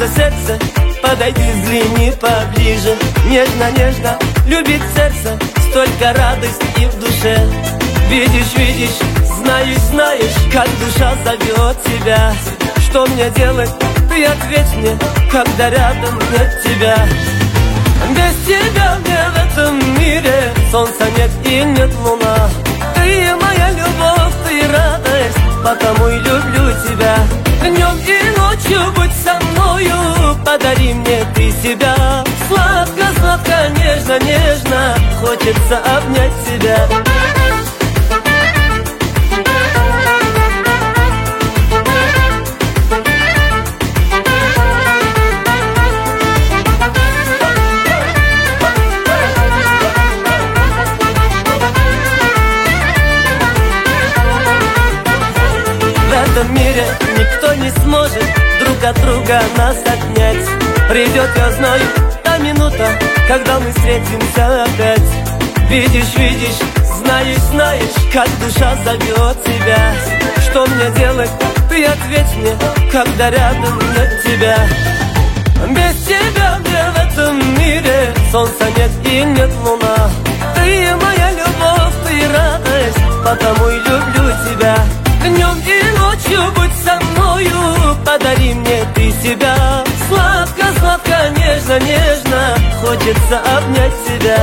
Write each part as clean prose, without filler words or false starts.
за сердце, подойди, взгляни поближе. Нежно, нежно любит сердце, столько радости в душе. Видишь, видишь, знаешь, знаешь, как душа зовет тебя. Что мне делать, ты ответь мне, когда рядом нет тебя. Без тебя мне в этом мире солнца нет и нет луна. Ты моя любовь, ты радость, потому и люблю тебя. Днем и ночью будь со мною, подари мне ты себя. Сладко, сладко, нежно, нежно, хочется обнять тебя. В этом мире никто не сможет друг от друга нас отнять. Придет, я знаю, та минута, когда мы встретимся опять. Видишь, видишь, знаешь, знаешь, как душа зовет тебя. Что мне делать, ты ответь мне, когда рядом нет тебя. Без тебя мне в этом мире солнца нет и нет луна. Ты моя любовь, ты радость, потому и люблю тебя. Днем и ночью будь со мною, подари мне ты себя. Сладко, сладко, нежно, нежно, хочется обнять тебя.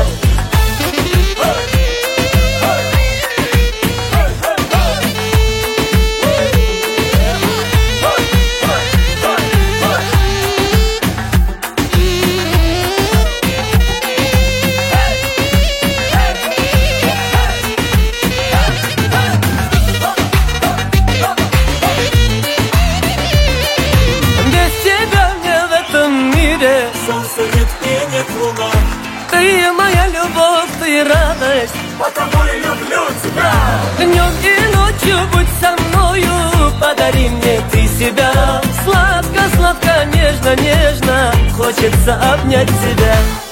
Солнца нет и нет луна. Ты моя любовь, ты радость, потому и люблю тебя. Днем и ночью будь со мною, подари мне ты себя. Сладко, сладко, нежно, нежно, хочется обнять тебя.